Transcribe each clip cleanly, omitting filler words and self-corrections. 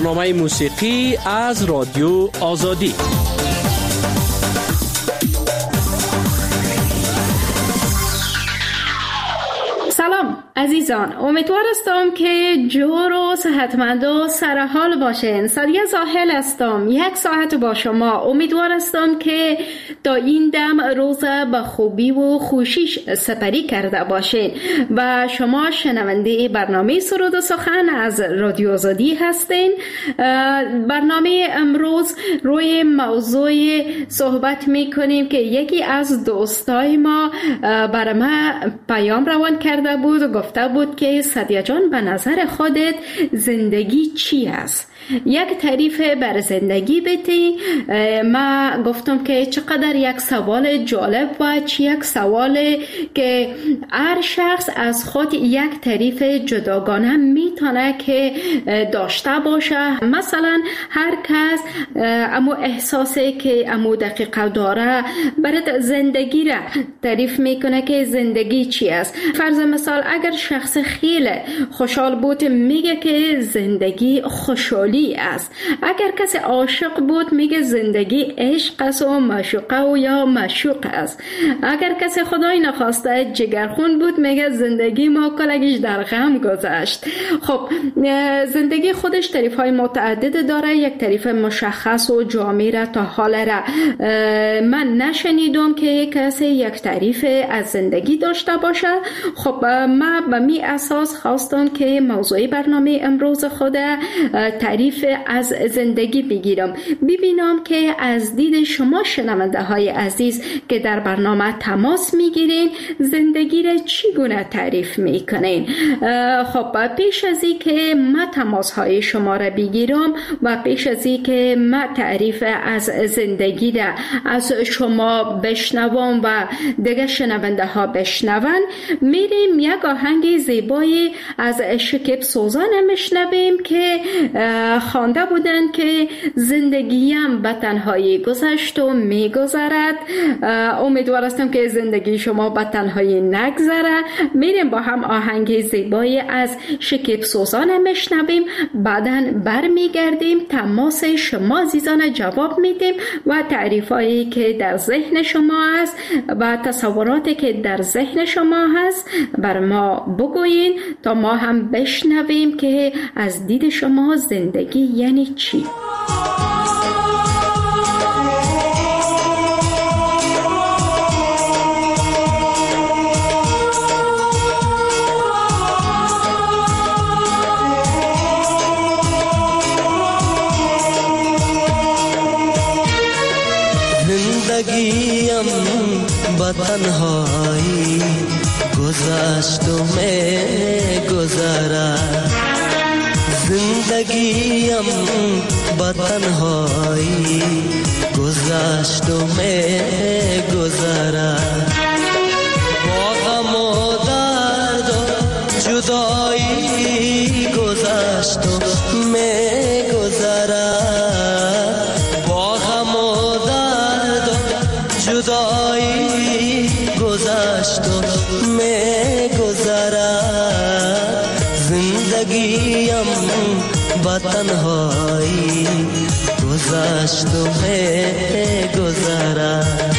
برنامه موسیقی از رادیو آزادی. سلام عزیزان، امیدوار هستم که جور و صحتمند و سرحال باشین. ساریه زاهل هستم، یک ساعت با شما. امیدوار هستم که تا این دم روز به خوبی و خوشی سپری کرده باشین و شما شنونده برنامه سرود و سخن از رادیو آزادی هستین. برنامه امروز روی موضوع صحبت میکنیم که یکی از دوستای ما برای ما پیام روان کرده بود و گفته بود که سادیه جان، به نظر خودت زندگی چی است؟ یک تعریف بر زندگی بده. ما گفتم که چقدر یک سوال جالب و یک سوال که هر شخص از خود یک تعریف جداگانه میتونه که داشته باشه. مثلا هر کس امو احساسی که امو دقیقه داره برای زندگی را تعریف میکنه که زندگی چی است. فرض مثال اگر شخص خیلی خوشحال بود میگه که زندگی خوشحالی است. اگر کسی عاشق بود میگه زندگی عشق است و معشوقه و یا معشوق است. اگر کسی خدای نخواسته جگرخون بود میگه زندگی ما کلگیش در غم گذشت. خب زندگی خودش تعریف های متعدد داره. یک تعریف مشخص و جامع را تا حال را من نشنیدم که کسی یک تعریف از زندگی داشته باشه. خب من به می اساس خواستم که موضوع برنامه امروز خود تعریف از زندگی بگیرم، ببینم که از دید شما شنونده های عزیز که در برنامه تماس میگیرین زندگی را چگونه تعریف میکنین. خب پیش از این که ما تماس های شما را بگیرم و پیش از این که ما تعریف از زندگی را از شما بشنوم و دیگه شنونده ها بشنون، میریم یک آهنگ زیبایی از شکیب سوزان میشنویم که خوانده بودن که زندگیم به تنهایی گذشت و میگذرد. امیدوار هستم که زندگی شما به تنهایی نگذره. میریم با هم آهنگ زیبایی از شکیب سوزان میشنویم، بعداً برمیگردیم تماس شما عزیزان جواب میدیم و تعریفایی که در ذهن شما هست و تصوراتی که در ذهن شما هست بر ما بگوین تا ما هم بشنویم که از دید شما زندگی یعنی چی؟ زندگیم با تنهایی گذشت و می‌گذرد. زندگیم با تنهایی گذشت و می‌گذرد. با غم و درد و جدایی گذشت و می‌گذرد. با غم و درد و جدایی گذشت و می‌گذرد. زندگیم با تنهایی گذشت و می‌گذرد.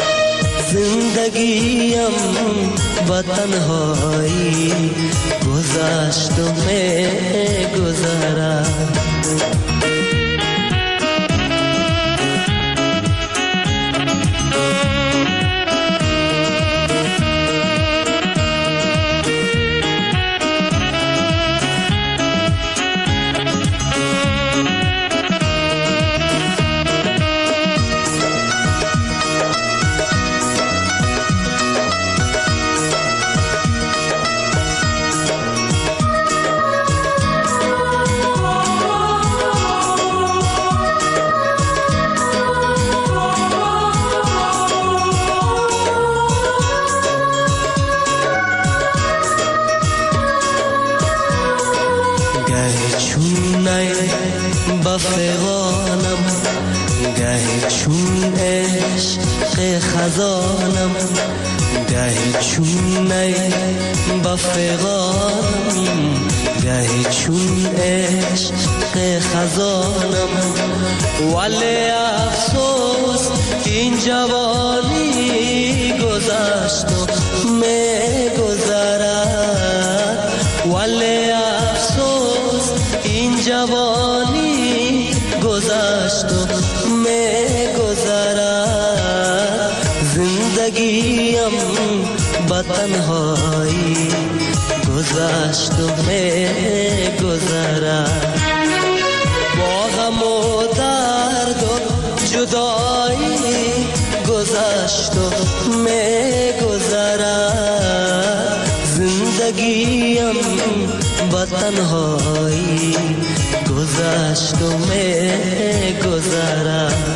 زندگیم با تنهایی گذشت و می‌گذرد. بفغانم گهی چون عشق خزانم، گهی چون بفغانم گهی چون عشق خزانم ولی افسوس این جوانی گذشت و می گذرد ولی افسوس این جوانی گذشت و می گذرد زندگیم با تنهایی گذشت و می گذرد با غم و درد و جدایی گذشت و می گذرد زندگیم با تنهایی گذشت و می گذرد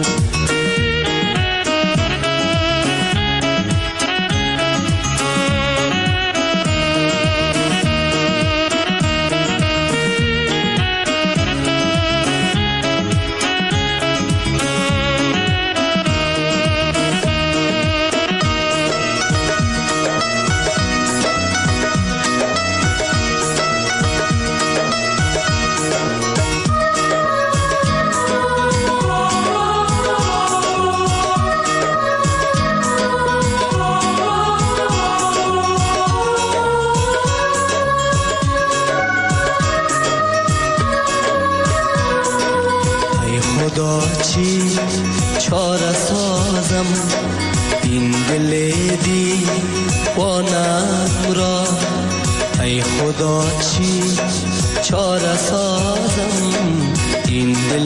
چی چاره سازم این دل دیوانم را ای خدا چی چاره سازم این دل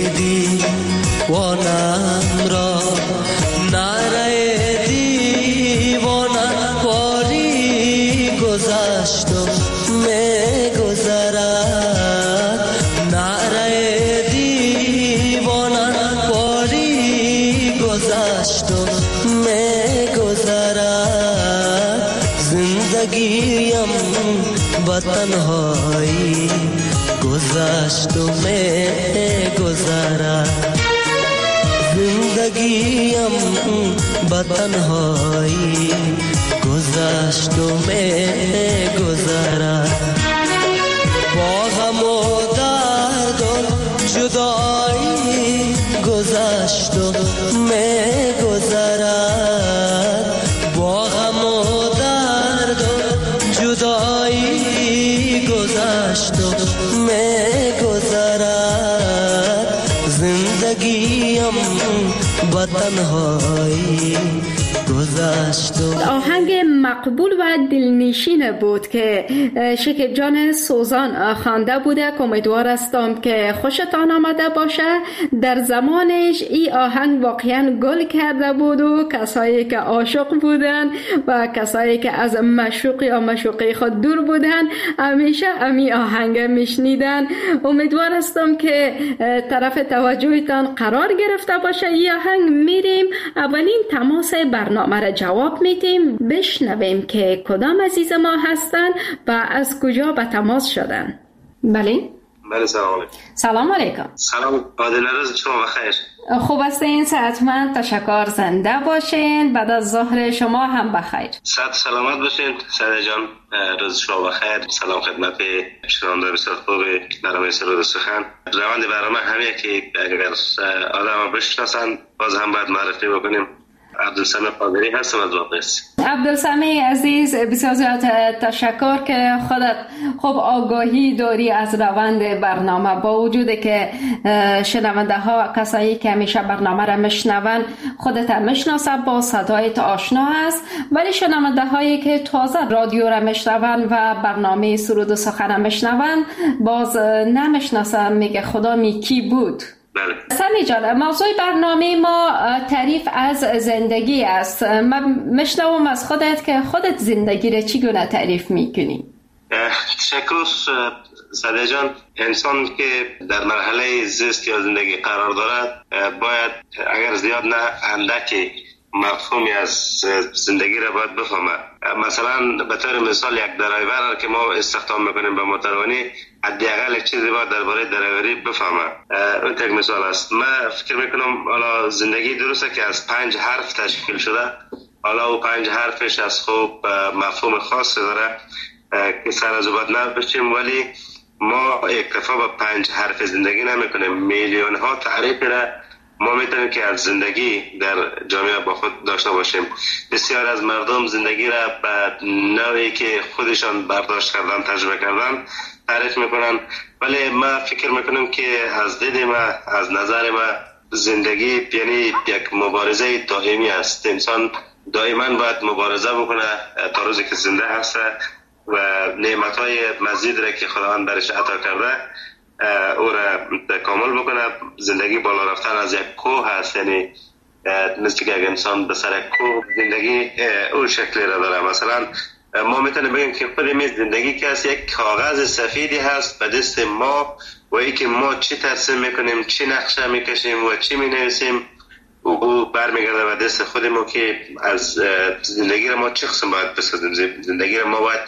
دیوانم را نره دیوانم باری گذشت و می گذرد نره گذشت و می گذرد زندگیم با تنهایی گذشت و می گذرد زندگیم با تنهایی گذشت و می گذرد با غم و درد و جدایی گذشت و می گذرد با غم و درد و جدایی گذشت و می گذرد زندگیم با تنهایی گذشت. آهنگ مقبول و دلنشین بود که شکیب جان سوزان خوانده بوده. امیدوار هستم که خوشتان آمده باشه. در زمانش این آهنگ واقعا گل کرده بود و کسایی که عاشق بودن و کسایی که از معشوقی یا معشوقه خود دور بودن همیشه امی آهنگ میشنیدن. امیدوار هستم که طرف توجهتان قرار گرفته باشه. این آهنگ میریم اولین تماس برنامه را جواب میدیم، بشنویم که کدام عزیز ما هستن و از کجا به تماس شدن. بله سلام علیکم. سلام علیکم. سلام عادل، روز شما بخیر. خوب هستین؟ صحتمند، تشکر، زنده باشین. بعد از ظهر شما هم بخیر. صحت سلامت باشین سعید جان، روز شما بخیر. سلام خدمت شنوندگان بسیار خوب برنامه سرود سخن. روند برنامه همیه که اگر آدم بشناسن باز هم باید معرفی بکنیم. عبدالسمیع قادری هستم از واقعیت. عبدالسمیع عزیز، بسیار زیاد تشکر که خودت خوب آگاهی داری از روند برنامه، با وجود که شنونده ها کسایی که همیشه برنامه را میشنون خودت میشناسن، با صدایت آشنا است، ولی شنونده هایی که تازه رادیو را میشنون و برنامه سرود و سخن میشنون باز نمیشناسن، میگه خدا می کی بود. سمیع جان، موضوع برنامه ما تعریف از زندگی است. من میشنوم از خودت که خودت زندگی را چگونه تعریف میکنی؟ تشکر سعید جان. انسان که در مرحله زیست یا زندگی قرار دارد باید اگر زیاد نه اندکی مفهومی از زندگی را باید بفهمه. مثلا به طور مثال یک درایور که ما استخدام میکنیم به موتروانی حداقل یک چیزی باید درباره درایوری بفهمه. اون یک مثال است. من فکر میکنم حالا زندگی درسته که از 5 حرف تشکیل شده، حالا او 5 حرفش از خوب مفهوم خاصی داره، که سر از بعد نباشیم، ولی ما اکتفا به 5 حرف زندگی نمیکنیم. میلیون ها تعریف را ما میتونیم که از زندگی در جامعه با خود داشته باشیم. بسیار از مردم زندگی را به نوعی که خودشان برداشت کردن، تجربه کردن تعریف میکنن، ولی ما فکر میکنم که از دید ما، از نظر ما، زندگی یعنی یک مبارزه دائمی است. انسان دائما باید مبارزه بکنه تا روزی که زنده هست و نعمتهای مزید را که خداوند برش عطا کرده او را تکامل بکنه. زندگی بالا رفتن از یک کوه هست، یعنی مثل که اگر انسان به سر کوه زندگی اون شکلی را داره. مثلا ما میتونیم بگیم که خود زندگی که هست یک کاغذ سفیدی هست به دست ما و ای که ما چی ترسیم میکنیم، چی نقشه میکشیم و چی مینویسیم او برمیگرده به دست خود ما که از زندگی را ما چه قسم باید بسازیم. زندگی را ما باید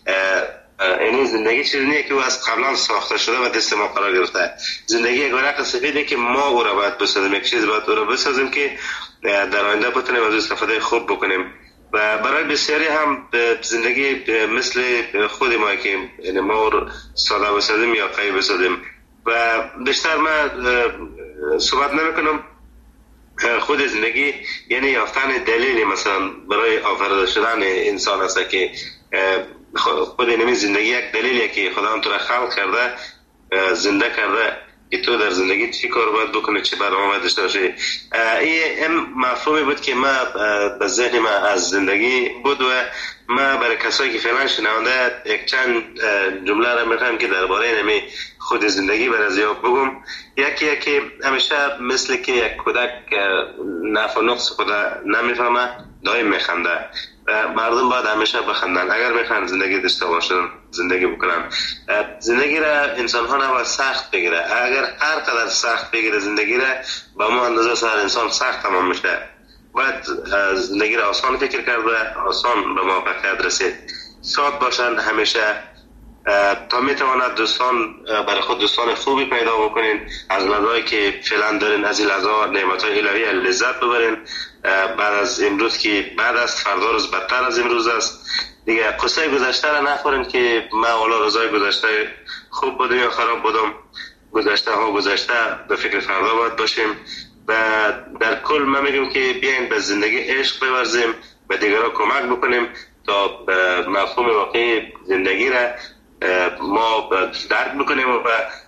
این زندگی چیزی نیست که او از قبلا ساخته شده و دست ما قرار گرفته. زندگی یک ورق سفیده که ما او را باید بسازیم، یک چیز باید او را بسازیم که در آینده بتونیم از استفاده خوب بکنیم. و برای بسیاری هم زندگی مثل خود ما که ما ساده بسازیم یا قوی بسازیم. و بیشتر من صحبت نمیکنم. خود زندگی یعنی یافتن دلیلی مثلا برای آفریده شدن انسان است که خود اینمی زندگی یک دلیلیه که خداوند تو را خلق کرده، زنده کرده که تو در زندگی چی کار باید بکنی، چه برنامه داشته باشی. این مفهومی بود که ما به ذهن ما از زندگی بود و ما برای کسایی که فعلا شنونده یک چند جمله را میخوایم که درباره اینمی خود زندگی برای زیاد بگم. یکی که همیشه مثل که یک کودک نفع و نقص خود نمیفهمه دائم میخنده. مردم باید همیشه بخندن اگر میخوان زندگی داشته باشن، زندگی بکنن. زندگی را انسان ها نباید سخت بگیره. اگر هر قدر سخت بگیره زندگی را با ما اندازه سر انسان سخت تمام میشه. باید زندگی را آسان فکر کرده، آسان به موفقیت رسید. شاد باشن همیشه تا میتواند دوستان برای خود دوستان خوبی پیدا بکنین. از لحظه‌ای که فعلا دارین از این لحظه نعمت‌های الهی لذت ببرین. بعد از امروز که بعد از فردا روز بدتر از امروز است. دیگه قصه گذشته را نخورین که ما والا روزای گذشته خوب بودم یا خراب بودم. گذشته ها گذشته، به فکر فردا باید باشیم. و در کل من میگم که بیاین به زندگی عشق بورزیم، به دیگران کمک بکنیم تا مفهوم واقعی زندگی را ما درک بکنیم و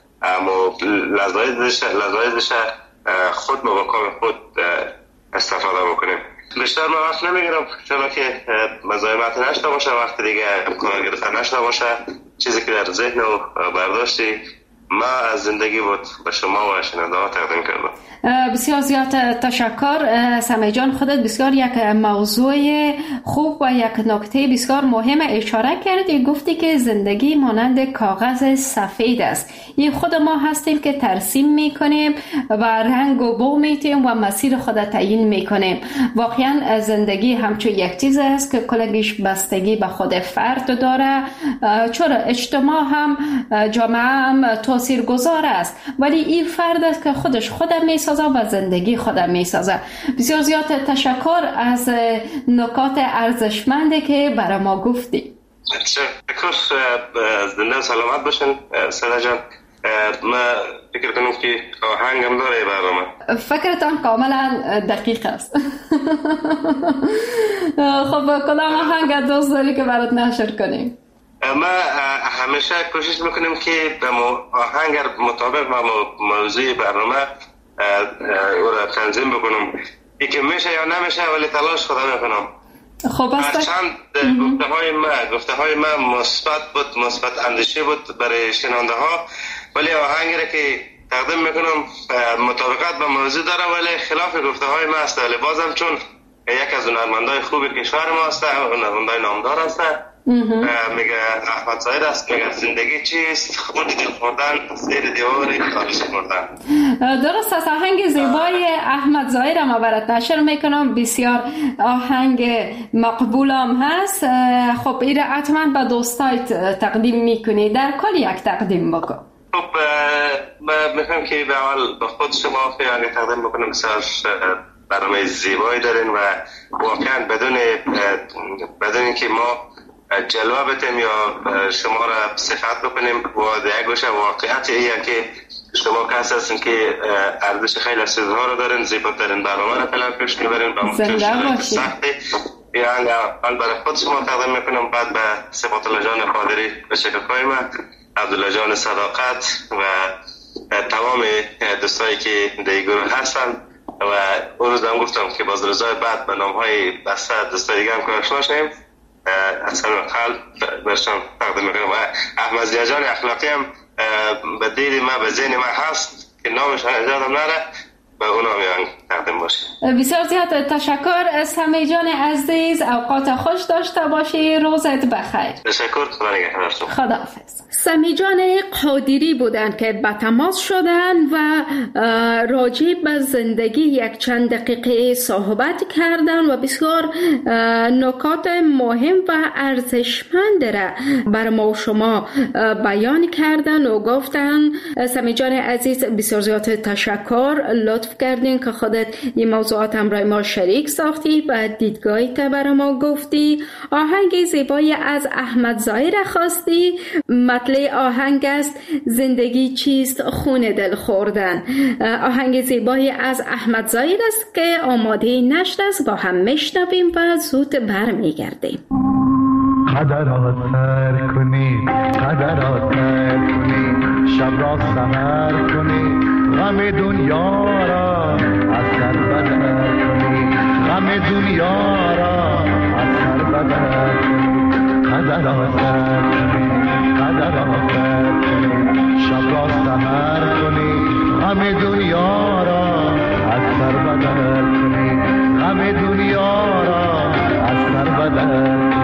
لذایزش خود ما با کام خود استفاده بکنیم. بیشتر من وقت نمیگیرم چرا که مزاحمت نشته باشه، وقت دیگه امکان گرفتن نشته باشه. چیزی که در ذهن و برداشتی ما از زندگی بود به شما و شنونده ها تقدیم کردم. بسیار زیاد تشکر سمیع جان. خودت بسیار یک موضوع خوب و یک نکته بسیار مهم اشاره کردی. گفتی که زندگی مانند کاغذ سفید است. این خود ما هستیم که ترسیم میکنیم و رنگ و بو میتیم و مسیر خود تعیین میکنیم. واقعا زندگی همچون یک چیز است که کلگیش بستگی به خود فرد داره. چرا اجتماع هم جامعه هم تاثیرگذار است، ولی این فرد است که خودم میسازه و زندگی خودم میسازه. بسیار زیاد تشکر از نکات ارزشمنده که برای ما گفتی. تشکر. زنده سلامت باشن سلا جان. ما فکر کنم که آهنگم داره برنامه. فکرتان کاملا دقیق است. خب کدام آهنگ دوست داری که برات نشر کنیم؟ ما همیشه کوشش میکنیم که به آهنگ مطابق با موضوع برنامه او را تنظیم بکنم. ای که میشه یا نمیشه ولی تلاش خودم میکنم. خب است. چند گفته های ما مثبت بود، مثبت اندیشه بود برای شنونده ها، ولی آهنگی را که تقدیم میکنم مطابقت با موضوع داره ولی خلاف گفته های ما است. ولی بازم چون یک از هنرمندای خوب کشور ما است، هنرمندای نامدار است، میگه احمد ظاهر است، میگه زندگی چیست؟ خود دل خوردن، زیر دیوار خالص خوردن. درست است. آهنگ زیبای احمد ظاهر ما برات نشر میکنم. بسیار آهنگ مقبولم هست. خب این را حتما به دوستایت تقدیم میکنی. در کل یک تقدیم بکن. خب میخوام که به اول به خود شما خیلی تقدیم بکنم. بسیار برنامه زیبایی دارین و واقعا بدون اینکه ما جلوه بتیم یا شما را صفت بکنیم و دیگه گوشه واقعیت ایه که شما کسی هستین که ارزش خیلی سیزها رو دارین، زیباترین برنامه را فعلا پیش میبرین با مشکلات سختی یعنی اول برای خود شما تقدیم میکنم، بعد به صفات الله جان قادری به شکرخواه ما، عبدالله جان صداقت و تمام دوستایی که در گروه هستن و اون روز هم گفتم که باز روزهای بعد به نام های بسته دوستای دیگه هم که آشنا شدیم. از همین قلب برشان تقدیم میکنم و احمد ضیا جان اخلاقی هم به دید ما به ذهن ما هست که نامش یادم نره، به اونا میان تقدیم باشه. بسیار زیاد تشکر سمی جان عزیز، اوقات خوش داشته باشی، روزت بخیر. تشکر، خدا نگهدارتون. خداحافظ. سمی جان قادری بودند که به تماس شدند و راجع به زندگی یک چند دقیقه صحبت کردند و بسیار نکات مهم و ارزشمند را بر ما و شما بیان کردند و گفتند. سمی جان عزیز بسیار زیاد تشکر، لطف کردین که خودت این موضوعات همراه ما شریک ساختی و دیدگاهی تا برای ما گفتی. آهنگ زیبایی از احمد ضیا را خواستی. مطلع آهنگ است زندگی چیست خون دل خوردن. آهنگ زیبایی از احمد ضیا است که آماده نشت است، با هم میشنویم و زود برمیگردیم. قدرات سر کنی، قدرات سر کنی، شب را سحر کنی، غم دنیا را از سر بدر کنی، غم دنیا را از سر بدر کنی. قدرات سر کنی، قدرات سر کنی، شب را سحر کنی، غم دنیا را از سر بدر کنی، غم دنیا را از سر بدر کنی.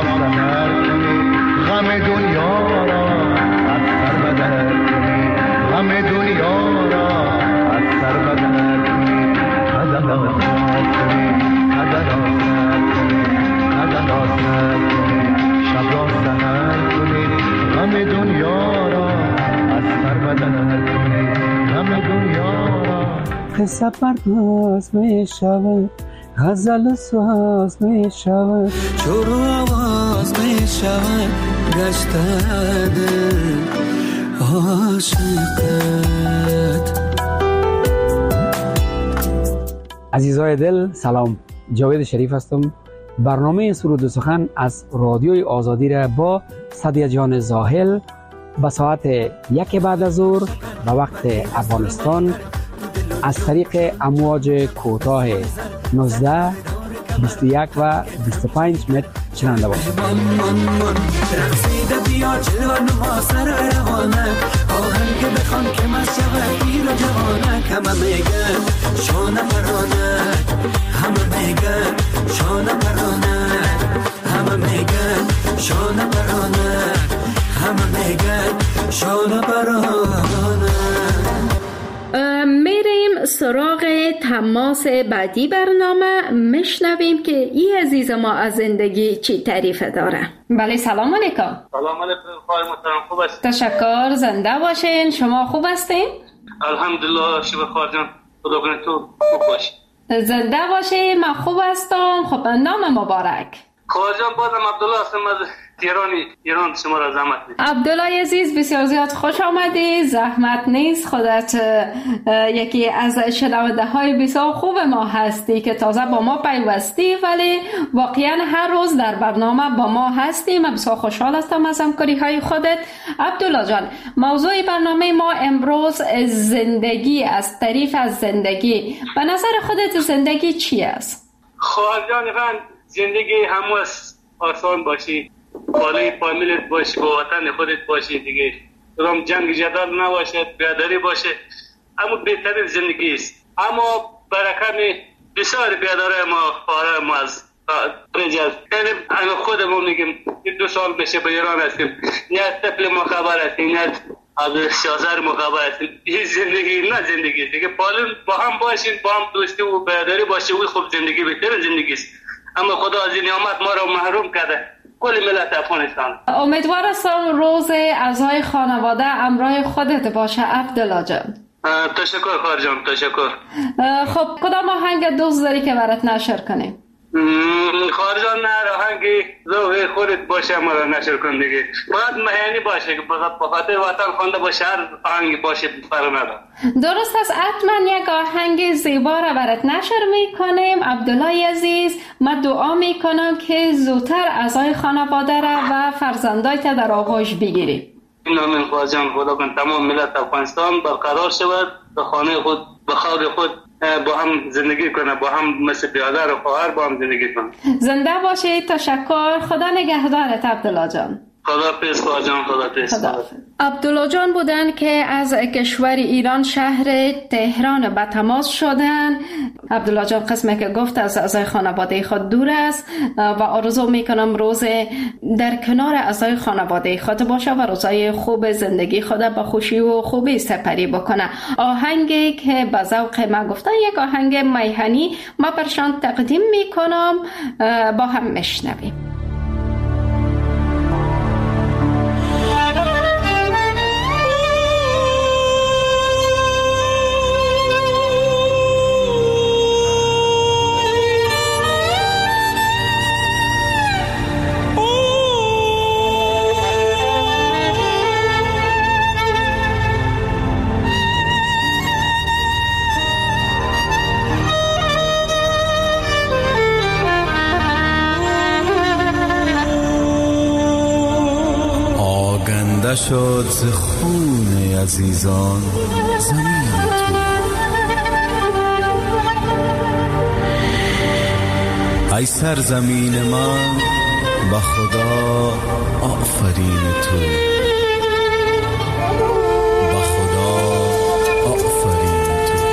سحر کنی غم دنیا را از سر بدر کنی غم دنیا را از سر بدر کنی قدم آسر کنی قدم آسر کنی قدم آسر کنی شب را سحر کنی غم دنیا را از سر بدر کنی غم دنیا را قصه پرداز می شود غزل ساز می شود شروع آواز می شود گشت دل عاشقت. عزیزای دل سلام، جاوید شریف هستم. برنامه سرود و سخن از رادیوی آزادی را با صدیه جان زاهل به ساعت 1 بعد از ظهر به وقت افغانستان از طریق امواج کوتاه 19 21 و 25 متر شنونده باشید. میریم سراغ تماس بعدی برنامه، میشنویم که این عزیز ما از زندگی چی تعریف داره. بله سلام علیکم. سلام علیکم خواهر محترم، خوب است؟ تشکر، زنده باشین. شما خوب هستین؟ الحمدلله شب خواهر جان، خدا کنه تو خوب باشی. زنده باشین، من خوب هستم. خب نام مبارک؟ خواهر جان بازم عبدالله هستم از ایران شما را زحمت نیست. عبدالله عزیز بسیار زیاد خوش آمدی. زحمت نیست، خودت یکی از شنونده های بسیار خوب ما هستی که تازه با ما پیوستی، ولی واقعا هر روز در برنامه با ما هستی. من بسیار خوشحال هستم از همکاری های خودت. عبدالله جان، موضوع برنامه ما امروز زندگی است، تعریف از زندگی. به نظر خودت زندگی چی است؟ خواهر جان زندگی همو آسان باشی، بالای فامیلت باشی، با وطن خودت باشی دیگه، کدام جنگ جدال نباشه، بیاداری باشه، اما بهترین زندگی است. اما برکم بسیار بیاداره ما خواهر ما از رجز، یعنی خودمون میگیم 2 سال بشه به ایران هستیم، نه طفل ما خبر هستیم، نه از سیاست ما خبر هستیم. این زندگی نه زندگی دیگه، با هم باشین، با هم دوستی و بیاداری باشه، و خوب زندگی بهترین زندگی است. اما خدا از این نعمت ما رو محروم کرده، کل ملت افغانستان. امیدوار هستم روز اعضای خانواده همراه خودت باشه عبدالله جان. تشکر خواهر جان، تشکر. خب کدام آهنگ دوست داری که برات نشر کنیم؟ خواهر جان نه آهنگی ذوق خودت باشه ما رو نشر کن دیگه، باید مهینی باشه که به خاطر وطن خوانده باشه، هر آهنگی باشه فرق نداره. درست است، حتما یک آهنگ زیبا را برات نشر میکنیم. عبدالله عزیز، من دعا میکنم که زودتر اعضای خانواده را و فرزندایت در آغوش بگیری. آمین خواهر جان، خدا کن تمام ملت افغانستان برقرار شود، به خانه خود به خاور خود با هم زندگی کنه، با هم مثل برادر و خواهر با هم زندگی کنه. زنده باشید. تشکر. خدا نگهدارت عبدالله جان. خداحافظ خواهر جان، خداحافظ. عبدالله جان بودن که از کشور ایران شهر تهران به تماس شدن. عبدالله جان قسمی که گفت از اعضای خانواده خود دور است و آرزو میکنم روز در کنار اعضای خانواده خود باشه و روزای خوب زندگی خود با خوشی و خوبی سپری بکنه. آهنگی که به ذوق ما گفتن یک آهنگ میهنی ما برشان تقدیم میکنم، با هم میشنویم. شد ز خون عزیزان زمین تو، ای سرزمین من به خدا آفرین تو، به خدا آفرین تو.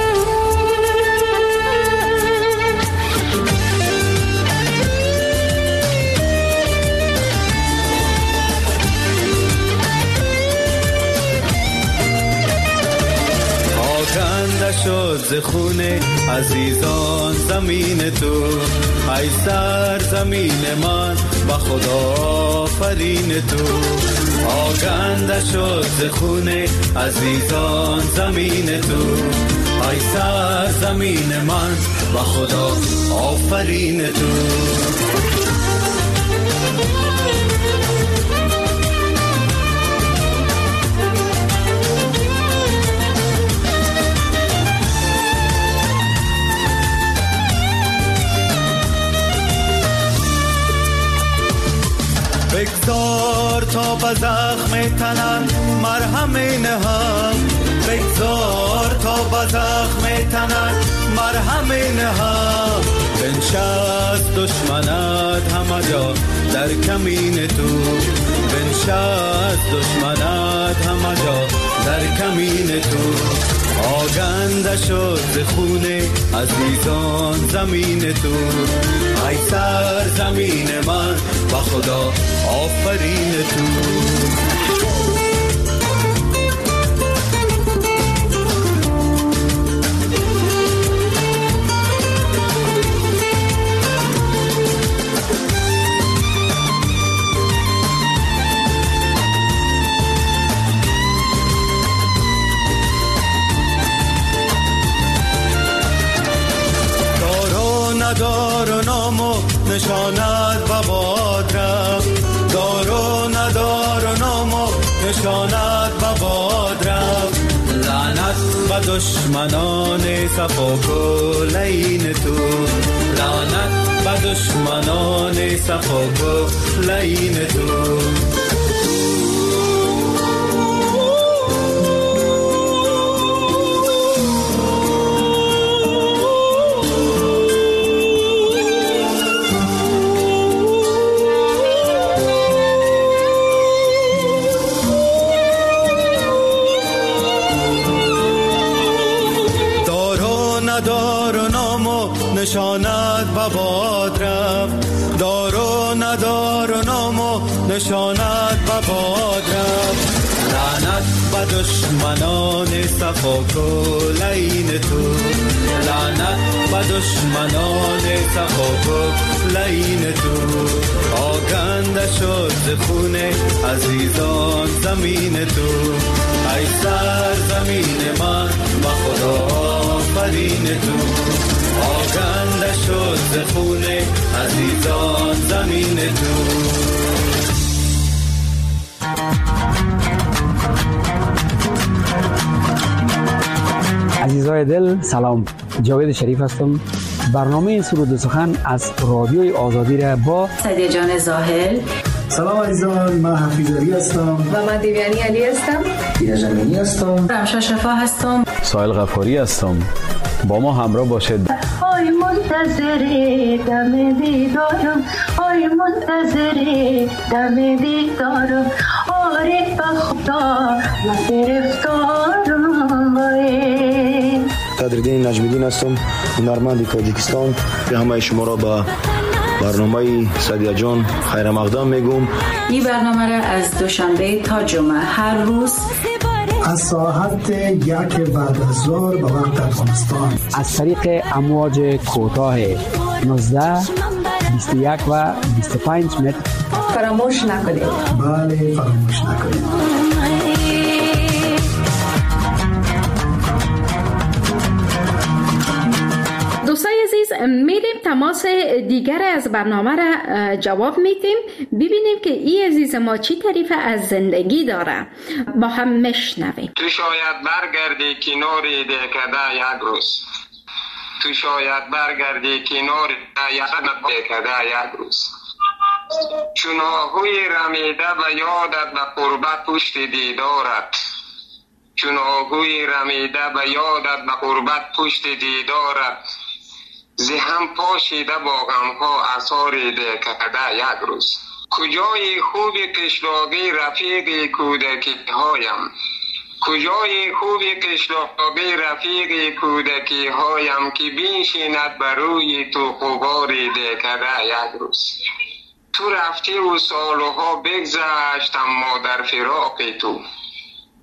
شد ز خون عزیزان زمین تو. ای سر زمین من با خدا آفرین تو. آگنده شد ز خون عزیزان زمین تو. ای سر زمین من با خدا آفرین تو. بگذار تا به زخم تنم مرهم نهم. بگذار تا به زخم تنم مرهم نهم. بنشست دشمنت همه جا در کمین تو. بنشست دشمنت همه جا در کمین تو. آگنده شد ز خون عزیزان زمین تو. ای سر زمین من با خدا آفرین تو. دار و نام و نشانت بباد رفت. دار و ندار و نام و نشانت بباد رفت. لعنت به دشمنان صفا کلین تو. لعنت به دشمنان صفا کلین تو. نشانت بباد رفت. دار و ندار و نام و نشانت بباد رفت. لعنت به دشمنان صفا کلین تو. لعنت به دشمنان صفا کلین تو. آگنده شد ز خون عزیزان زمین تو. ای سر زمین من با خدا آفرین تو. آگنده شد ز خون عزیزان زمین تو. عزیزای دل سلام، جاوید شریف هستم. برنامه سرود و سخن از رادیوی آزادی را با سعدیه جان زاهل. سلام عزیزان، من حفیظ علی هستم. و من دیویانی علی هستم. دینا جمینی هستم. رمشا شفا هستم. سایل غفاری هستم. با ما همراه باشید. آی منتظر دم دیدارم، آی منتظر دم دیدارم، آره به خدا من گرفتارم. قدردین نجمیدین هستم، هنرمند تاجیکستان. به همه شما را به برنامه سعدیه جان خیر مقدم میگم. این برنامه را از دوشنبه تا جمعه هر روز از ساعت 1 بعد از ظهر به وقت افغانستان از طریق امواج کوتاه 19 21 و 25 متر فراموش نکنید. بله فراموش نکنید. دوستای عزیز، میریم تماس دیگر از برنامه را جواب میدیم، ببینیم که این عزیز ما چی تعریف از زندگی داره. با هم میشنویم. تو شاید برگردی کناری دکده یک روز. تو شاید برگردی کناری دکده یک روز. چون آهوی رمیده به یادت به قربت پشت دیدارت. چون آهوی رمیده به یادت به قربت پشت دیدارت. زهم پاشیده با غمها اثاری دکده یک روز. کجای خوبی قشلاقی رفیقی کودکی هایم. کجای خوبی قشلاقی رفیقی کودکی هایم که بینشیند بر روی تو غباری دکده یک روز. تو رفتی و سالها بگذشت اما در فراق تو.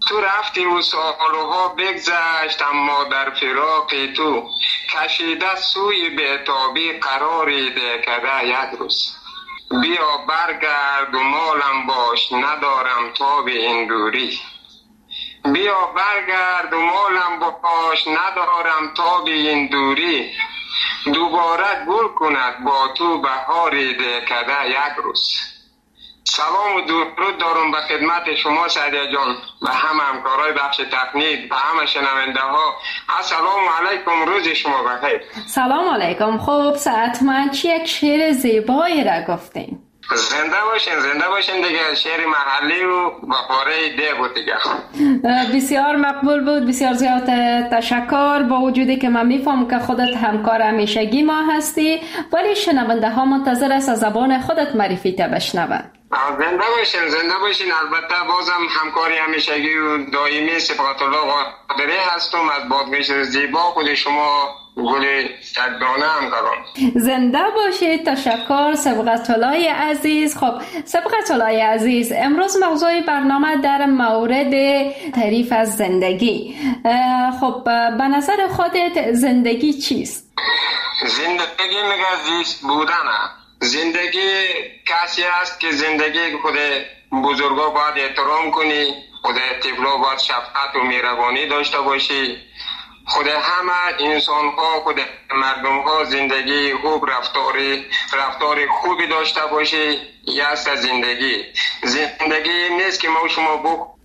تو رفتی و سالها بگذشت، اما در فراق تو کشیده سوی بیتابی قراری دهکده یک روز. بیا برگرد و مالم باش، ندارم تاب این دوری. بیا برگرد و مالم باش، ندارم تاب این دوری. دوباره گل کند با تو بهاری دهکده یک روز. سلام و درود دارم به خدمت شما سعدیه جان و همه همکارای بخش تکنیک و همه شنونده ها. السلام علیکم، روز شما بخیر. سلام علیکم. خب ساعتمند چی یک شعر زیبایی را گفتین؟ زنده باشین دیگه. شعر محلی و بخاره ده بود دیگه. بسیار مقبول بود، بسیار زیاد تشکر. با وجودی که من میفهم که خودت همکار همیشگی ما هستی، ولی شنونده ها منتظر است از زبان خودت معرفی تا بشنون. زنده باشین. البته بازم همکاری همیشگی و دائمی صفات الله قادری هستم. از بادگیش زیبا خود شما گل یک دانه همکاران. زنده باشید. تشکر سبقت الله عزیز. خب سبقت الله عزیز، امروز موضوع برنامه در مورد تعریف از زندگی. خب به نظر خودت زندگی چیست؟ زندگی میگه زیست بودنه. زندگی کسی است که زندگی خود بزرگا باید احترام کنی، خود طفلا باید شفقت و مهربانی داشته باشی، خود همه انسان ها، خود مردم ها زندگی خوب، رفتار خوبی داشته باشی. یه است زندگی نیست که ما شما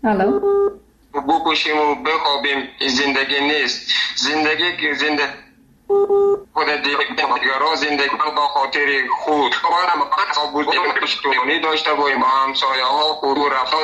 بکشیم و بخوابیم. زندگی نیست. زندگی که خود دیگران زندگی با خاطر خود بودنی داشته باشیم، با همسایه ها خود و رفتار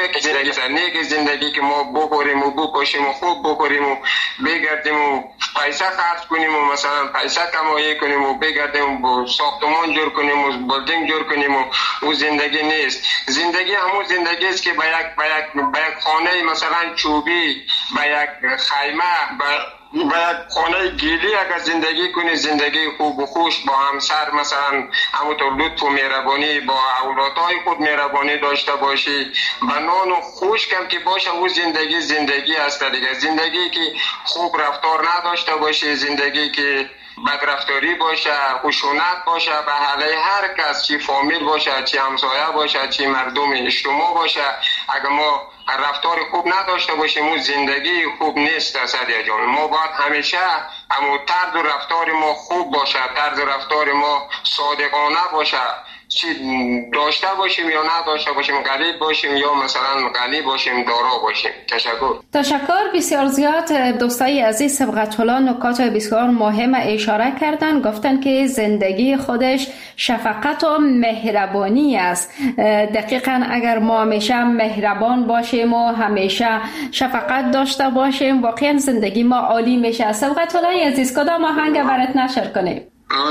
زندگی که ما بخوریم و بکشیم و خوب بخوریم و بگردیم و پیسه خرج کنیم و مثلا پیسه کمایی کنیم و بگردیم و ساختمان جور کنیم و بلدینگ جور کنیم و زندگی نیست. زندگی همون زندگی است که به یک خانه مثلا چوبی، به یک خیمه، به یک خانه گیلی اگر زندگی کنی، زندگی خوب و خوش با همسر مثلا همونطور لطف و مهربانی با اولادهای خود مهربانی داشته باشی، به نان و خوش کم که باشه، او زندگی است دیگه. زندگی که خوب رفتار نداشته باشی، زندگی که بدرفتاری باشه، خشونت باشه به حاله هر کس، چی فامیل باشه، چی همسایه باشه، چی مردم اجتماع باشه، اگر ما رفتار خوب نداشته باشیم اون زندگی خوب نیست. سعدیه جان، ما باید همیشه همون طرز و رفتار ما خوب باشه، طرز رفتار ما صادقانه باشه، چی داشته باشیم یا نداشته باشیم، غریب باشیم یا مثلا غنی باشیم، دارا باشیم. تشکر بسیار زیاد. دوستای عزیز سبقت الله نکات بسیار مهم اشاره کردن، گفتن که زندگی خودش شفقت و مهربانی است. دقیقاً اگر ما همیشه مهربان باشیم و همیشه شفقت داشته باشیم، واقعا زندگی ما عالی میشه. سبقت الله عزیز، کدام آهنگ برات نشر کنیم؟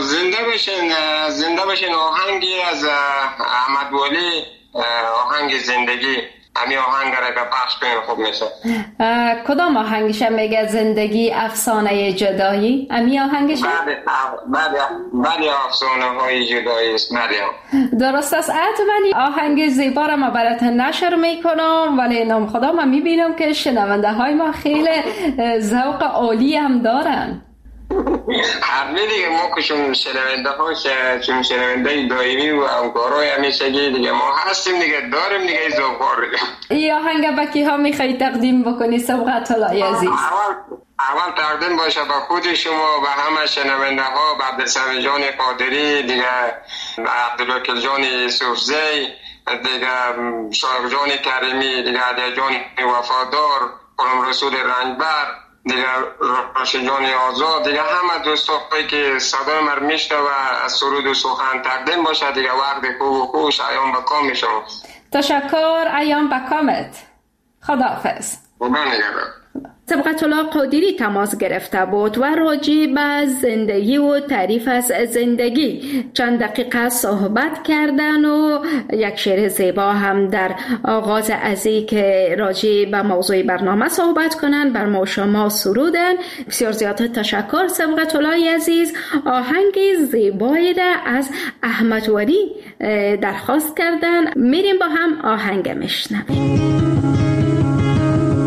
زنده باشین آهنگی از احمد ولی، آهنگ زندگی. همین آهنگ را که پخش کنیم خوب میشه. کدام آهنگش میگه زندگی افسانه جدایی؟ همین آهنگش؟ بله افسانه های جدایی است. درست است. حتما آهنگ زیبا را ما برات نشر میکنم، ولی نام خدا من میبینم که شنونده های ما خیلی ذوق عالی هم دارن. همه دیگه ما که شنونده ها چون شنونده دائمی و همکارای همیشگی دیگه ما هستیم دیگه، داریم دیگه این ذوق‌ها دیگه. این آهنگ به کی ها میخوایی تقدیم بکنی سبقت الله عزیز؟ اول تقدیم باشه به خود شما، به همه شنونده ها، به عبدالسلام جان قادری دیگه، به عبدالوکیل جان یوسفزی دیگه، شایق جان کریمی دیگه، علی جان وفادار، قلم رسول رنجبر دیگه، راشد جان آزاد دیگه، همه دوستایی که صدای من میشنوه و از سرود و سخن تقدیم باشه دیگه. وقت خوب و خوش، ایام بکام شما. تشکر، ایام بکامت. خداحافظ. سبقت الله قادری تماس گرفته بود و راجع به زندگی و تعریف از زندگی چند دقیقه صحبت کردن و یک شعر زیبا هم در آغاز ازی که راجع به موضوع برنامه صحبت کنن بر ما شما سرودن. بسیار زیاد تشکر سبقت الله عزیز. آهنگ زیبایی را از احمد ولی درخواست کردن، میریم با هم آهنگ میشنویم.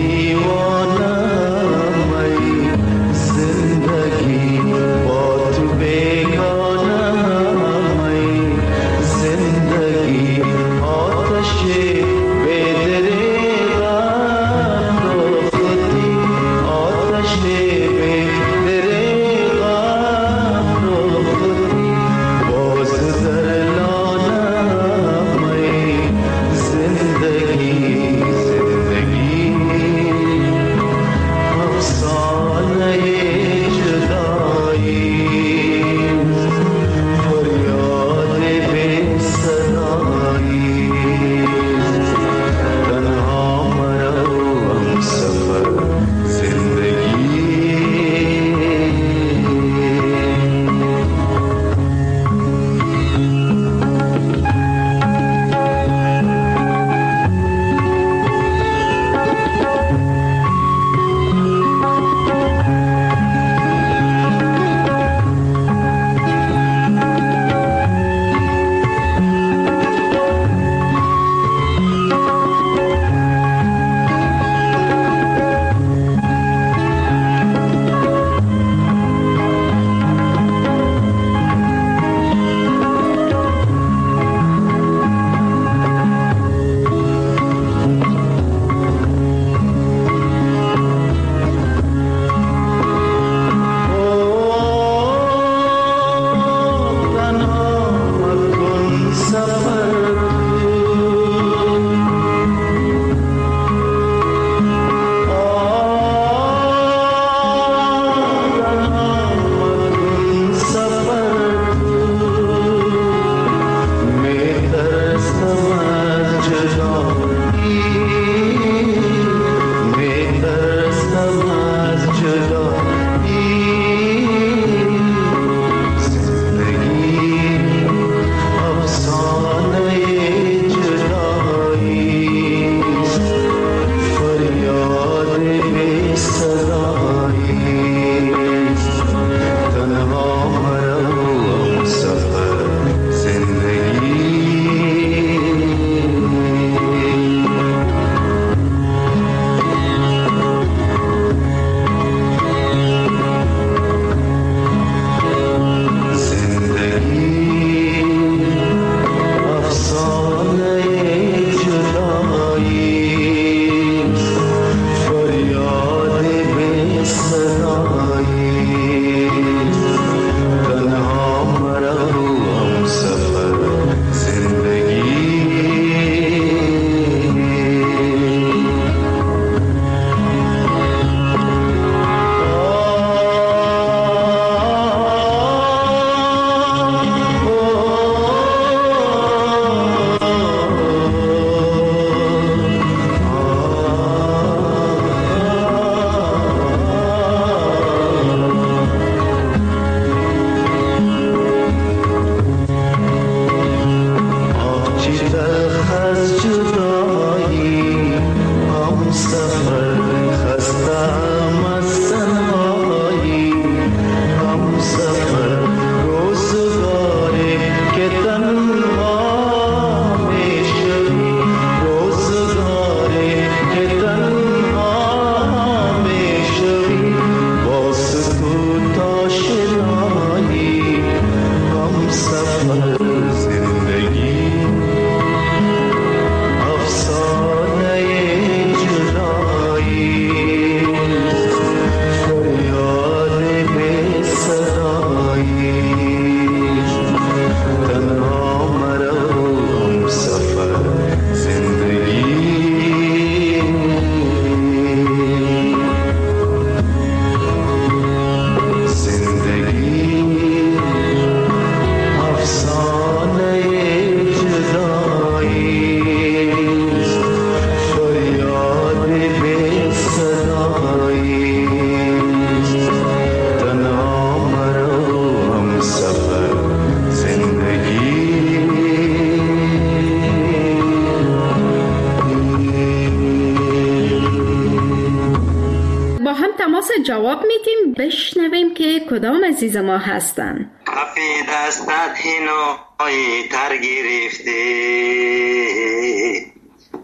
جواب میدیم، بشنویم که کدام عزیز ما هستن. کفی دستت هینوی تر گرفته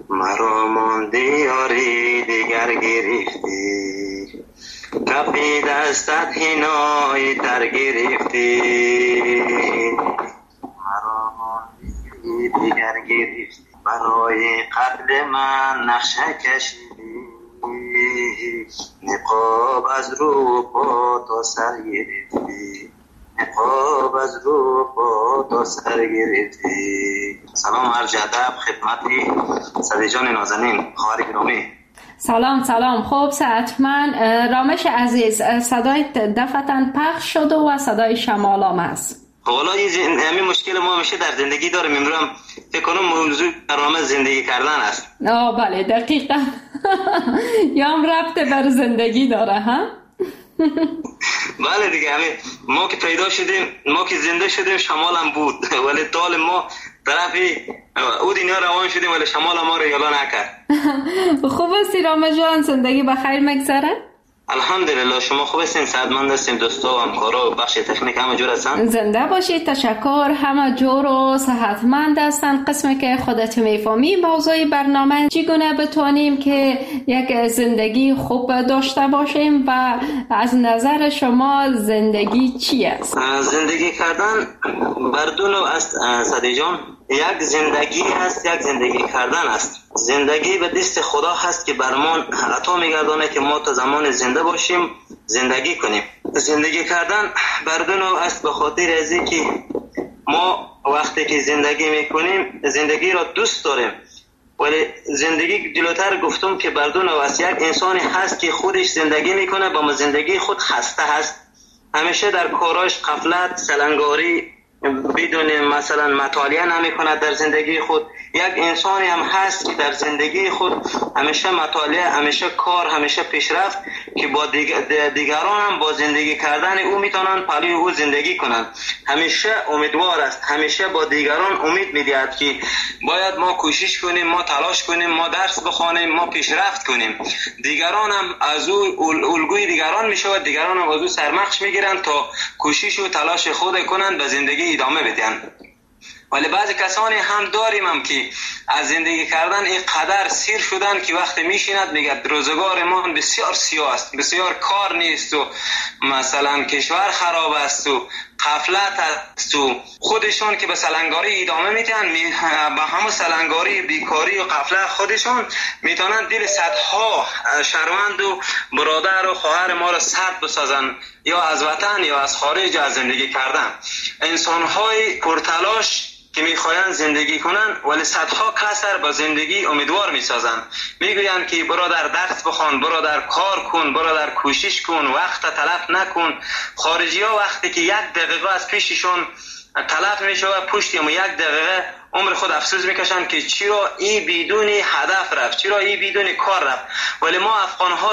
مرا مانده یاری دیگر گرفتی، کفی دستت حنای تر گرفتی، مرا مانده دیگر گرفتی، برای قتل من نقشه کشیدی، نقاب از رو پا تا سر گرفتی، نقاب از رو پا تا سر گرفتی. سلام عرض ادب خدمت صدی جان نازنین خواهر گرامی. سلام خوب صحتمند. رامش عزیز، صدای دفتن پخش شده و صدای شمال هم هست. والا همین مشکل ما میشه در زندگی داریم. امروز فکر کنم موضوع برنامه زندگی کردن است. بله دقیقا. یا هم ربط بر زندگی داره ها. بله دیگه، همین ما که پیدا شدیم، ما که زنده شدیم شمال هم بود، ولی طال ما طرفی او دنیا روان شدیم ولی شمال ما رو یالا نکرد. خوب هستی رامش جان؟ زندگی بخیر مگذره؟ الحمدلله. شما خوب هستین؟ صحتمند هستین؟ دوستا و همکارا بخش تکنیک همه جور هستن؟ زنده باشید. تشکر. همه جور و صحتمند هستن. قسمی که خودت میفهمی موضوع برنامه چگونه بتونیم که یک زندگی خوب داشته باشیم و از نظر شما زندگی چی است؟ زندگی کردن بر دو نوع است صدی جان. یک زندگی است، یک زندگی کردن است. زندگی به دست خدا هست که برمان عطا میگردانه که ما تا زمان زنده باشیم زندگی کنیم. زندگی کردن بر دو نوع است، به خاطر از اینکه ما وقتی که زندگی میکنیم زندگی را دوست داریم، ولی زندگی جلوتر گفتم که بر دو نوع است. یک انسانی هست که خودش زندگی میکنه با زندگی خود خسته هست، همیشه در کاراش غفلت، سلنگاری، بدون مثلا مطالعه نمی کند در زندگی خود. یک انسانی هم هست که در زندگی خود همیشه مطالعه، همیشه کار، همیشه پیشرفت، که با دیگران هم با زندگی کردن او میتونن پلی او زندگی کنند. همیشه امیدوار است، همیشه با دیگران امید میدهد که باید ما کوشش کنیم، ما تلاش کنیم، ما درس بخوانیم، ما پیشرفت کنیم. دیگران هم از او الگوی دیگران میشود، دیگران هم از او سرمخش میگیرند تا کوشش و تلاش خود کنند به زندگی ادامه بدن. ولی بعضی کسانی هم داریم هم که از زندگی کردن این قدر سیر شدن که وقتی میشیند میگه روزگار ما بسیار سیاه است، بسیار کار نیست و مثلا کشور خراب است و غفلت است و خودشون که به سلنگاری ادامه میدن، به همون سلنگاری، بیکاری و غفلت خودشون میتونن دل صدها شهروند و برادر و خواهر ما رو سرد بسازن، یا از وطن یا از خارج از زندگی کردن. انسان‌های پرتلاش که میخواین زندگی کنن ولی صدها کسر با زندگی امیدوار میسازن، میگوین که برادر درس بخوان، برادر کار کن، برادر کوشش کن، وقت تلف نکن. خارجی ها وقتی که یک دقیقه از پیششون تلف میشه و پشتی یک دقیقه عمر خود افسوس میکشن که چرا این بدون هدف رفت، چرا این بدون کار رفت. ولی ما افغان ها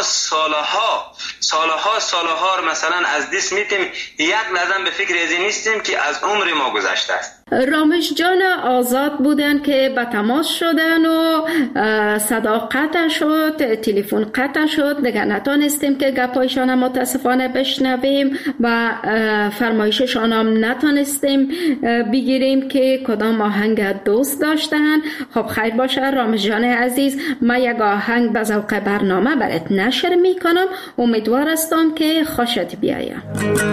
سالها مثلا از دست میتیم، یک لحظه به فکر ازی نیستیم که از عمر ما گذشته است. رامش جان آزاد بودن که به تماس شدن و صدا قطع شد، تلفن قطع شد، دیگه نتونستیم که گپایشان متاسفانه بشنویم و فرمایششان هم نتونستیم بگیریم که کدام آهنگ دوست داشتن. خب خیر باشه رامش جان عزیز، من یک آهنگ به ذوق برنامه برات نشر میکنم، امیدوار هستم که خوشت بیاید.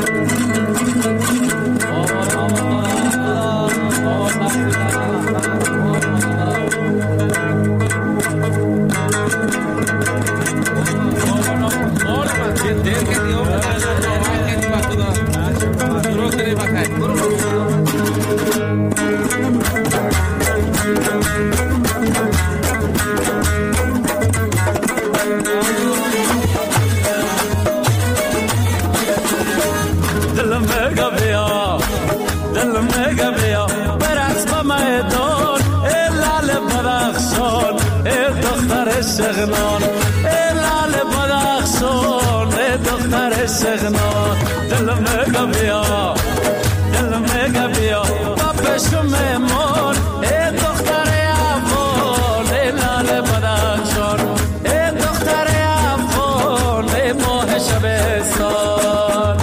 سغنان لال بدخشان دختر سغنان دلم بیا دلم بیا بابشم مهمان دختر افغان لال بدخشان دختر افغان ماه شبستان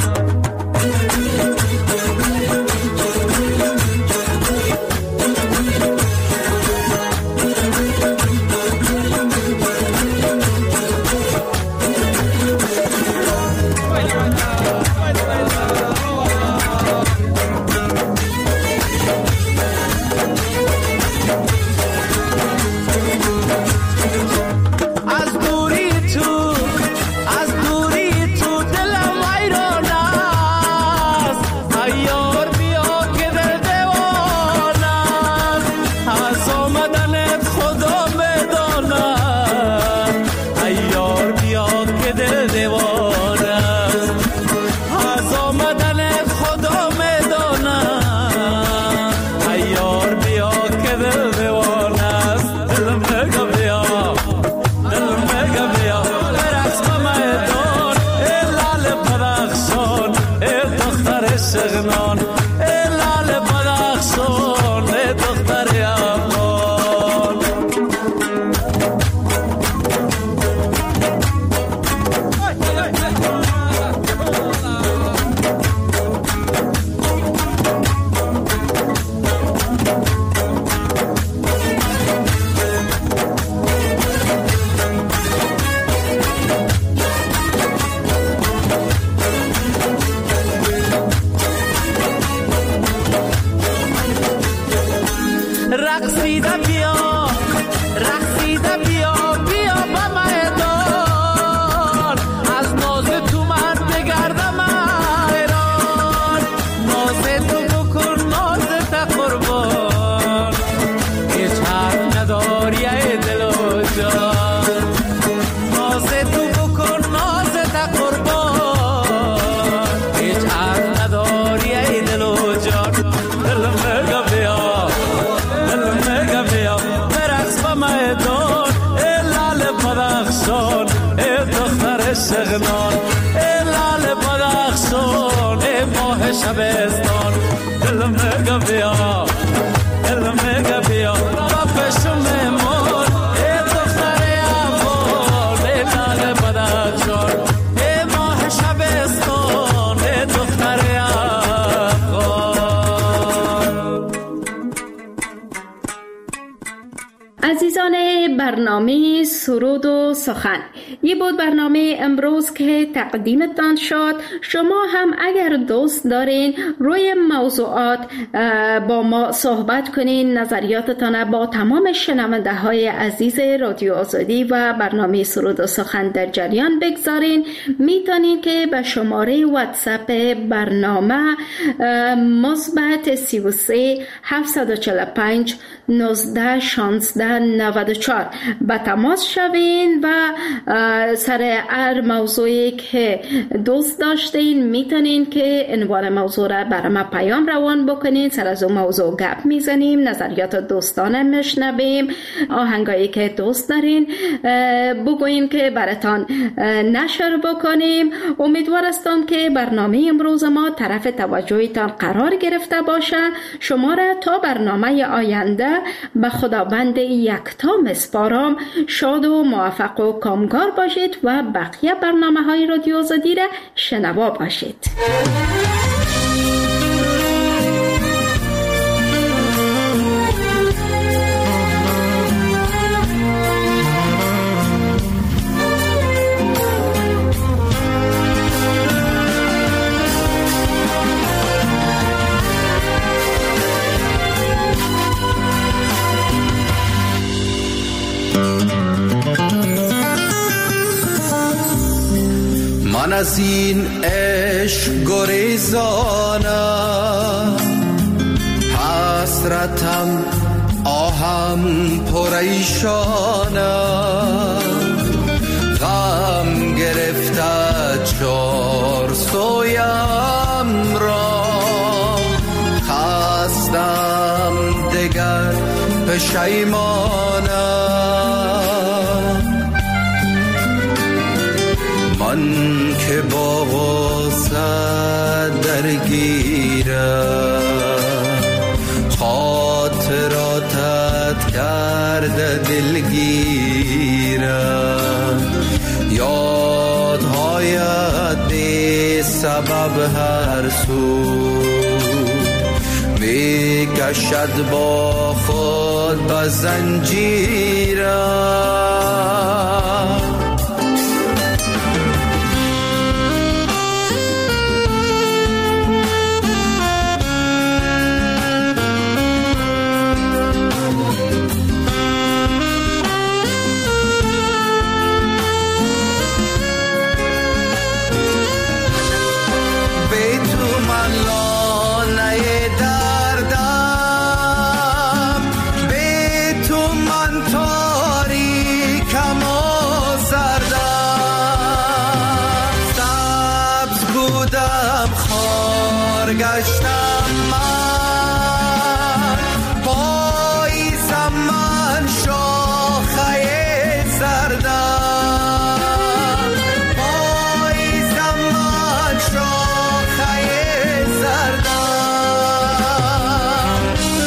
دیوانه است. از آمدن خدا میدانم ایار بیا که دل دیوانه است. دل میگه بیا، دل میگه بیا برقص به میدان. ای لال بدخشان، ای دختر شغنان، ای لال بدخشان، ای دختر افغان. رقصیده بیا، رقصیده بیا، بیا به میدان. از ناز تو من بگردم ایران. ناز تو بکن ناز تا قربان. هیچ حرف نداری ای دل و جان. ناز تو بکن ناز تا قربان. هیچ حرف نداری ای دل و جان. دل میگه بیا، دل میگه بیا برقص به میدان. ای لال بدخشان، ای دختر شغنان، ای لال بدخشان، ای ماه شبستان. دل میگه بیا، دل میگه بیا با پشم میمون. ای دختر افغان، ای لال بدخشان، ای ماه شبستان، ای دختر افغان. عزیزان برنامه سرود و سخن، یه بود برنامه امروز که تقدیمتان شد. شما هم اگر دوست دارین روی موضوعات با ما صحبت کنین، نظریاتتان با تمام شنونده های عزیز رادیو آزادی و برنامه سرود و سخن در جریان بگذارین، میتونین که به شماره واتساپ برنامه مثبت 33 745 19 16 94 به تماس شوین و سر هر موضوعی که دوست داشتین میتونین که عنوان موضوع را برای ما پیام روان بکنین. سر از اون موضوع گپ میزنیم، نظریات دوستانه میشنویم، آهنگایی که دوست دارین بگوین که براتان نشر بکنیم. امیدوار هستم که برنامه امروز ما طرف توجهتان قرار گرفته باشه. شما را تا برنامه آینده به خداوند یکتا مسپارم. شاد و موفق و کامگار باشید و بقیه برنامه های رادیو آزادی را شنوا باشید. من از این عشق گریزانم، حسرتم آهم پریشانم. غم گرفته چار سویم را، خستم دگر پشیمانم. من که با غصه درگیرم، خاطراتت کرده دلگیرم. یادهایت بی سبب هر سو می کشد با خود به زنجیرم. گشتم من پاییزم من شاخه زردم پاییزم من شاخه زردم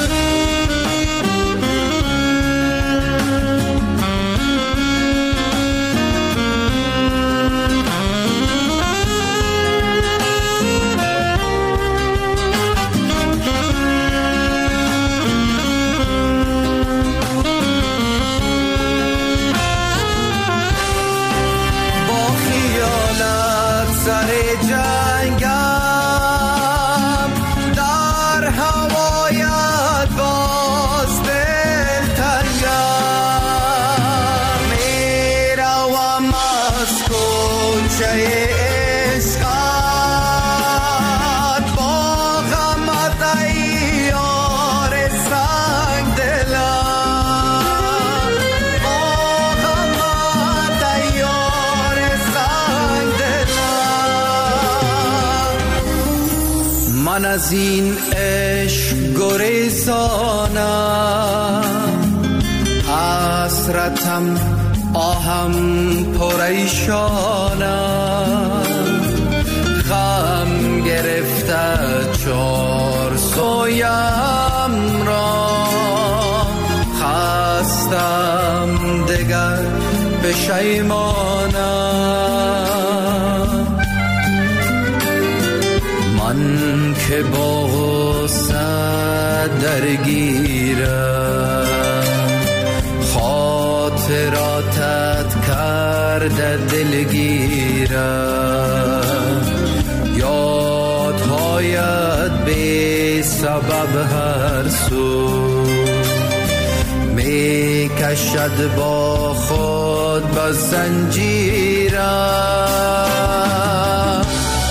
من از این عشق گریزانم حسرتم آهم پریشانم غم گرفته چار سویم را خستم دگر پشیمانم من که با درگیرم خاطراتت کرده دلگیرم یادهایت بی سبب هر سو می کشد با خود به زنجیرم.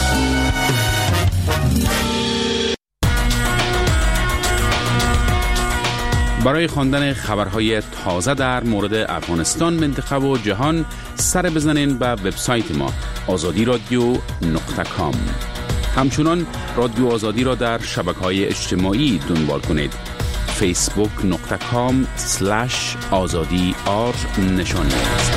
برای خواندن خبرهای تازه در مورد افغانستان، منطقه و جهان سر بزنین به وبسایت ما azadi.radio.com. همچنان رادیو آزادی را در شبکه‌های اجتماعی دنبال کنید. facebook.com/azadi_r نشانی است.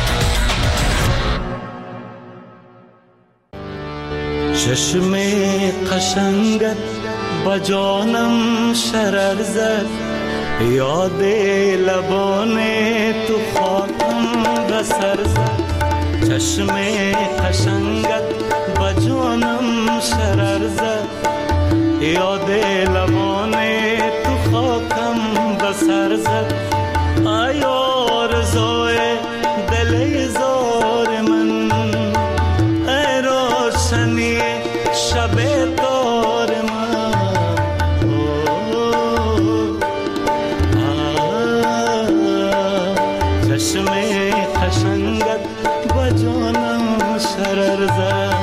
چشم قشنگت با جانم شرر زد، یاد لبان تو خاکم بسر زد. چشم قشنگت با جانم شرر زد، یاد لبان تو خاکم بسر زد. ای آرزوی دل زار من، ای روشنی شب تار من. چشم قشنگت با جانم شرر زد.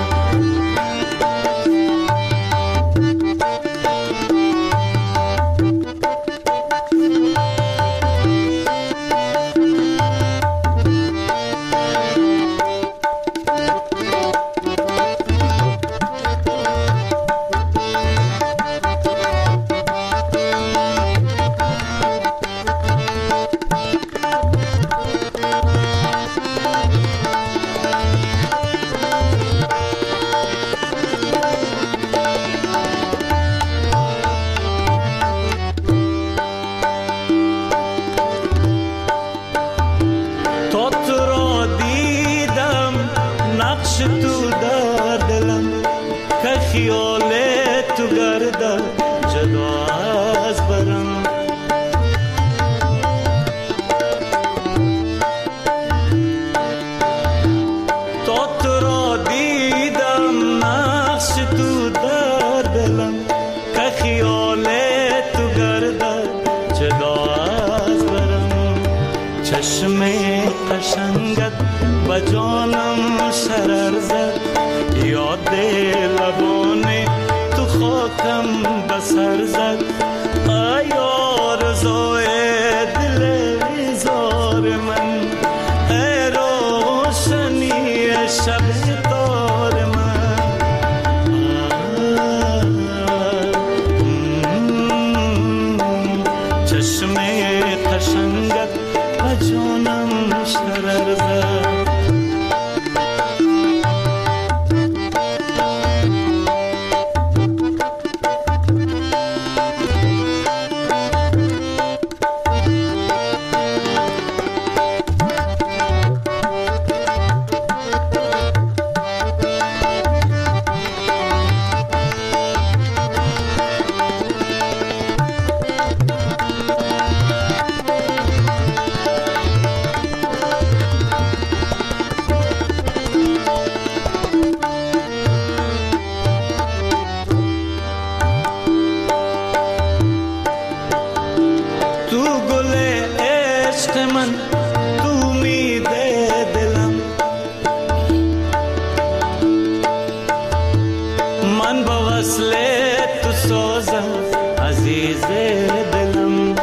سازم عزیز دلم.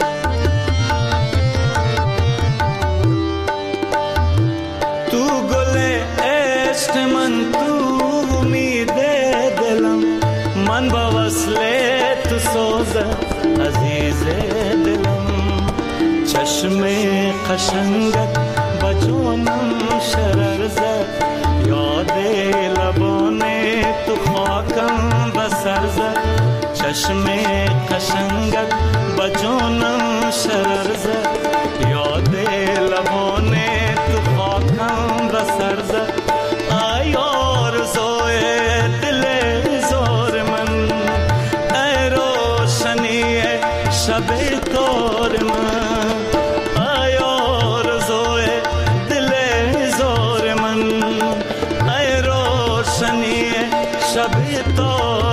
تو گل عشق من، تو امید دلم، من با وصل تو سازم عزیز دلم. چشم قشنگت با جانم شرر زد، یاد لبان تو خاکم بسر زد. چشم قشنگت با جانم شرر زد، یاد لبان تو خاکم بسر زد. ای آرزوی دل زار من، ای روشنی شب تار من، ای آرزوی دل زار من، ای روشنی شب تار